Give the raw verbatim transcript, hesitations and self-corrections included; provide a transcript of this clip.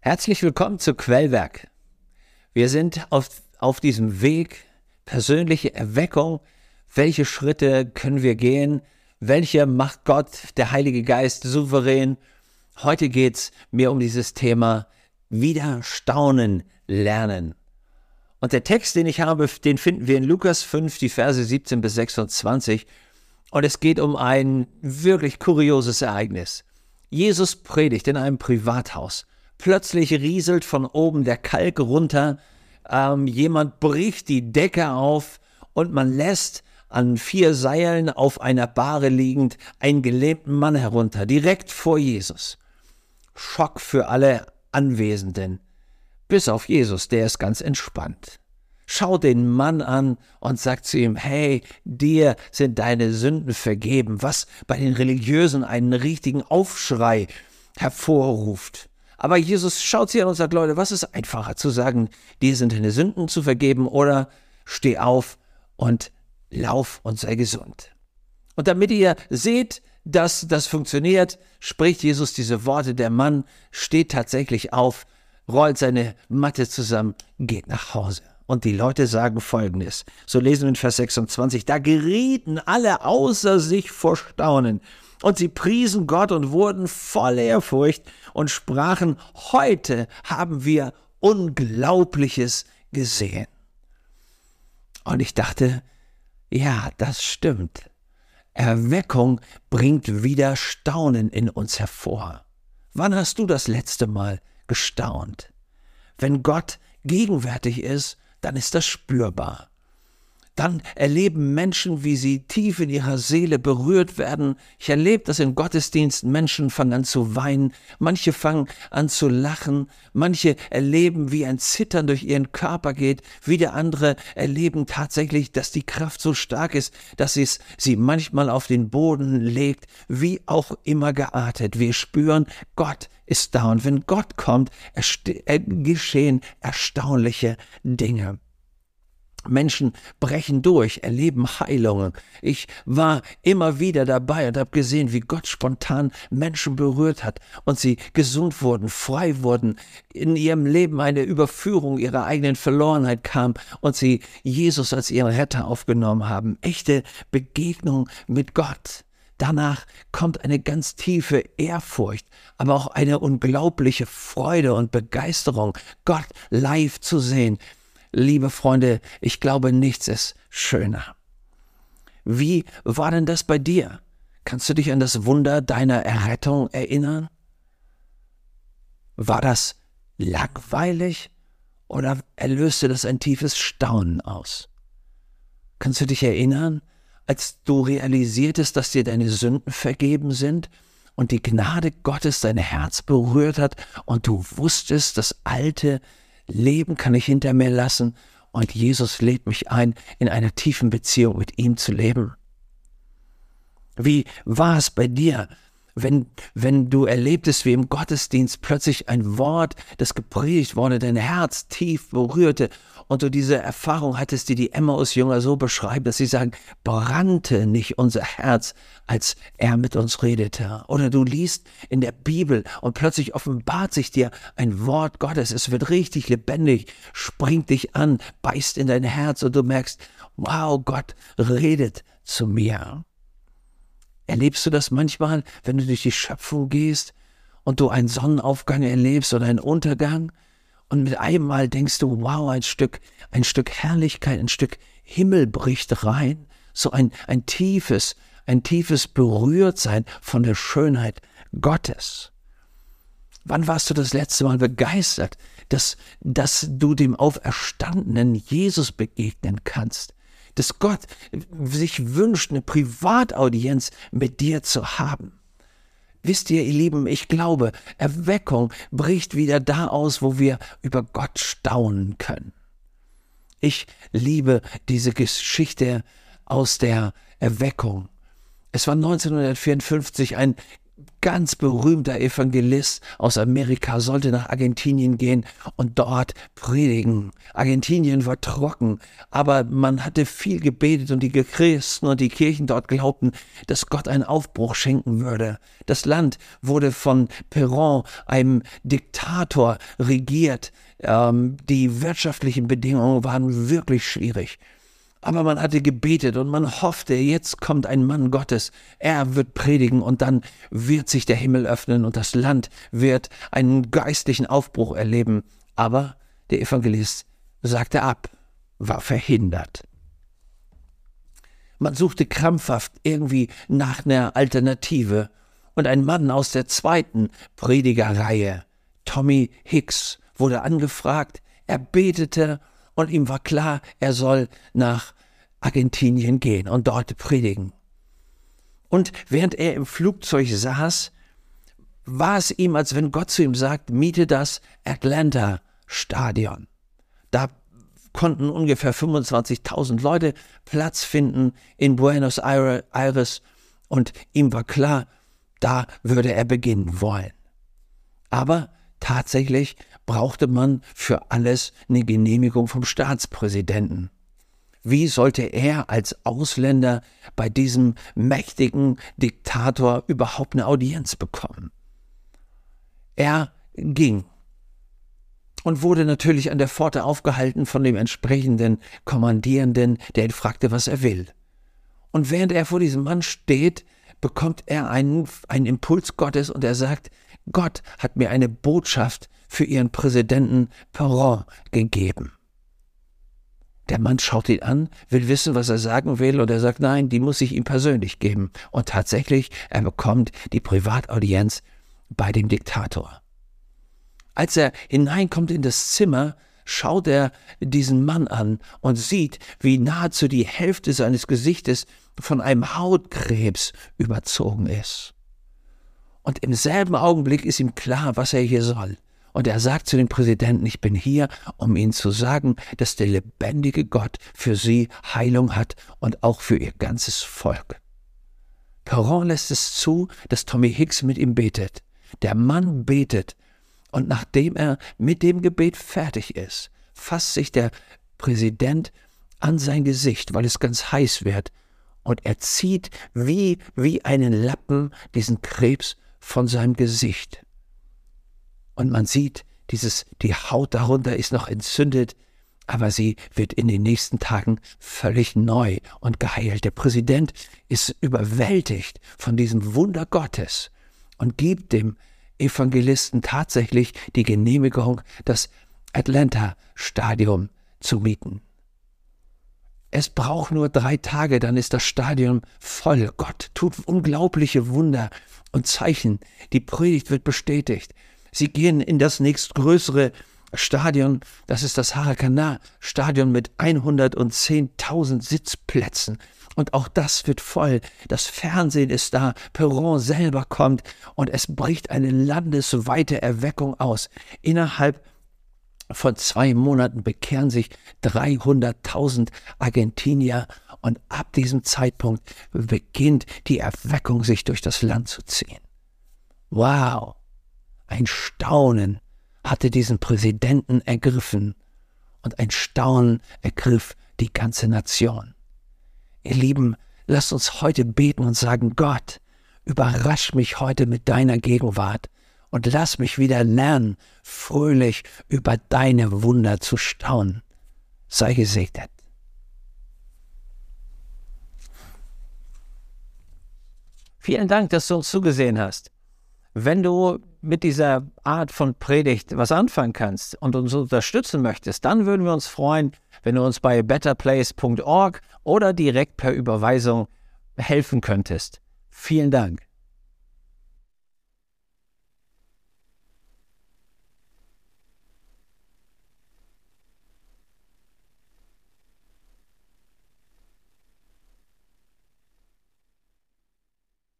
Herzlich willkommen zu Quellwerk. Wir sind auf, auf diesem Weg, persönliche Erweckung. Welche Schritte können wir gehen? Welche macht Gott, der Heilige Geist, souverän? Heute geht es mir um dieses Thema wieder staunen lernen. Und der Text, den ich habe, den finden wir in Lukas fünf, die Verse siebzehn bis sechsundzwanzig. Und es geht um ein wirklich kurioses Ereignis. Jesus predigt in einem Privathaus. Plötzlich rieselt von oben der Kalk runter, ähm, jemand bricht die Decke auf und man lässt an vier Seilen auf einer Bahre liegend einen gelähmten Mann herunter, direkt vor Jesus. Schock für alle Anwesenden, bis auf Jesus, der ist ganz entspannt. Schaut den Mann an und sagt zu ihm, hey, dir sind deine Sünden vergeben, was bei den Religiösen einen richtigen Aufschrei hervorruft. Aber Jesus schaut sie an und sagt, Leute, was ist einfacher zu sagen, dir sind deine Sünden zu vergeben oder steh auf und lauf und sei gesund. Und damit ihr seht, dass das funktioniert, spricht Jesus diese Worte. Der Mann steht tatsächlich auf, rollt seine Matte zusammen, geht nach Hause. Und die Leute sagen Folgendes. So lesen wir in Vers sechsundzwanzig. Da gerieten alle außer sich vor Staunen. Und sie priesen Gott und wurden voll Ehrfurcht und sprachen, heute haben wir Unglaubliches gesehen. Und ich dachte, ja, das stimmt. Erweckung bringt wieder Staunen in uns hervor. Wann hast du das letzte Mal gestaunt? Wenn Gott gegenwärtig ist, dann ist das spürbar. Dann erleben Menschen, wie sie tief in ihrer Seele berührt werden. Ich erlebe das in Gottesdiensten. Menschen fangen an zu weinen, manche fangen an zu lachen, manche erleben, wie ein Zittern durch ihren Körper geht, wieder andere erleben tatsächlich, dass die Kraft so stark ist, dass es sie manchmal auf den Boden legt, wie auch immer geartet. Wir spüren, Gott ist da und wenn Gott kommt, äh, geschehen erstaunliche Dinge. Menschen brechen durch, erleben Heilungen. Ich war immer wieder dabei und habe gesehen, wie Gott spontan Menschen berührt hat und sie gesund wurden, frei wurden, in ihrem Leben eine Überführung ihrer eigenen Verlorenheit kam und sie Jesus als ihren Retter aufgenommen haben. Echte Begegnung mit Gott. Danach kommt eine ganz tiefe Ehrfurcht, aber auch eine unglaubliche Freude und Begeisterung, Gott live zu sehen. Liebe Freunde, ich glaube, nichts ist schöner. Wie war denn das bei dir? Kannst du dich an das Wunder deiner Errettung erinnern? War das langweilig oder erlöste das ein tiefes Staunen aus? Kannst du dich erinnern, als du realisiertest, dass dir deine Sünden vergeben sind und die Gnade Gottes dein Herz berührt hat und du wusstest, das alte Leben kann ich hinter mir lassen und Jesus lädt mich ein, in einer tiefen Beziehung mit ihm zu leben. Wie war es bei dir, wenn, wenn du erlebtest, wie im Gottesdienst plötzlich ein Wort, das gepredigt wurde, dein Herz tief berührte und du diese Erfahrung hattest, die die Emmaus-Jünger so beschreiben, dass sie sagen, brannte nicht unser Herz, als er mit uns redete. Oder du liest in der Bibel und plötzlich offenbart sich dir ein Wort Gottes, es wird richtig lebendig, springt dich an, beißt in dein Herz und du merkst, wow, Gott redet zu mir. Erlebst du das manchmal, wenn du durch die Schöpfung gehst und du einen Sonnenaufgang erlebst oder einen Untergang und mit einem Mal denkst du, wow, ein Stück, ein Stück Herrlichkeit, ein Stück Himmel bricht rein, so ein, ein tiefes, ein tiefes Berührtsein von der Schönheit Gottes. Wann warst du das letzte Mal begeistert, dass, dass du dem auferstandenen Jesus begegnen kannst? Dass Gott sich wünscht, eine Privataudienz mit dir zu haben. Wisst ihr, ihr Lieben, ich glaube, Erweckung bricht wieder da aus, wo wir über Gott staunen können. Ich liebe diese Geschichte aus der Erweckung. Es war neunzehnhundertvierundfünfzig ein ganz berühmter Evangelist aus Amerika sollte nach Argentinien gehen und dort predigen. Argentinien war trocken, aber man hatte viel gebetet und die Christen und die Kirchen dort glaubten, dass Gott einen Aufbruch schenken würde. Das Land wurde von Perón, einem Diktator, regiert. Ähm, die wirtschaftlichen Bedingungen waren wirklich schwierig. Aber man hatte gebetet und man hoffte, jetzt kommt ein Mann Gottes, er wird predigen und dann wird sich der Himmel öffnen und das Land wird einen geistlichen Aufbruch erleben. Aber der Evangelist sagte ab, war verhindert. Man suchte krampfhaft irgendwie nach einer Alternative und ein Mann aus der zweiten Predigerreihe, Tommy Hicks, wurde angefragt, er betete und ihm war klar, er soll nach Argentinien gehen und dort predigen. Und während er im Flugzeug saß, war es ihm, als wenn Gott zu ihm sagt, miete das Atlanta-Stadion. Da konnten ungefähr fünfundzwanzigtausend Leute Platz finden in Buenos Aires und ihm war klar, da würde er beginnen wollen. Aber tatsächlich brauchte man für alles eine Genehmigung vom Staatspräsidenten. Wie sollte er als Ausländer bei diesem mächtigen Diktator überhaupt eine Audienz bekommen? Er ging und wurde natürlich an der Pforte aufgehalten von dem entsprechenden Kommandierenden, der ihn fragte, was er will. Und während er vor diesem Mann steht, bekommt er einen, einen Impuls Gottes und er sagt, Gott hat mir eine Botschaft für ihren Präsidenten Perón gegeben. Der Mann schaut ihn an, will wissen, was er sagen will, und er sagt, nein, die muss ich ihm persönlich geben. Und tatsächlich, er bekommt die Privataudienz bei dem Diktator. Als er hineinkommt in das Zimmer, schaut er diesen Mann an und sieht, wie nahezu die Hälfte seines Gesichtes von einem Hautkrebs überzogen ist. Und im selben Augenblick ist ihm klar, was er hier soll. Und er sagt zu dem Präsidenten, ich bin hier, um Ihnen zu sagen, dass der lebendige Gott für Sie Heilung hat und auch für Ihr ganzes Volk. Perón lässt es zu, dass Tommy Hicks mit ihm betet. Der Mann betet und nachdem er mit dem Gebet fertig ist, fasst sich der Präsident an sein Gesicht, weil es ganz heiß wird, und er zieht wie, wie einen Lappen diesen Krebs von seinem Gesicht. Und man sieht, dieses, die Haut darunter ist noch entzündet, aber sie wird in den nächsten Tagen völlig neu und geheilt. Der Präsident ist überwältigt von diesem Wunder Gottes und gibt dem Evangelisten tatsächlich die Genehmigung, das Atlanta-Stadion zu mieten. Es braucht nur drei Tage, dann ist das Stadion voll. Gott tut unglaubliche Wunder und Zeichen. Die Predigt wird bestätigt. Sie gehen in das nächstgrößere Stadion, das ist das Maracanã-Stadion mit hundertzehntausend Sitzplätzen. Und auch das wird voll. Das Fernsehen ist da, Perón selber kommt und es bricht eine landesweite Erweckung aus. Innerhalb von zwei Monaten bekehren sich dreihunderttausend Argentinier und ab diesem Zeitpunkt beginnt die Erweckung, sich durch das Land zu ziehen. Wow! Ein Staunen hatte diesen Präsidenten ergriffen und ein Staunen ergriff die ganze Nation. Ihr Lieben, lasst uns heute beten und sagen, Gott, überrasch mich heute mit deiner Gegenwart und lass mich wieder lernen, fröhlich über deine Wunder zu staunen. Sei gesegnet. Vielen Dank, dass du uns zugesehen hast. Wenn du mit dieser Art von Predigt was anfangen kannst und uns unterstützen möchtest, dann würden wir uns freuen, wenn du uns bei better place punkt org oder direkt per Überweisung helfen könntest. Vielen Dank.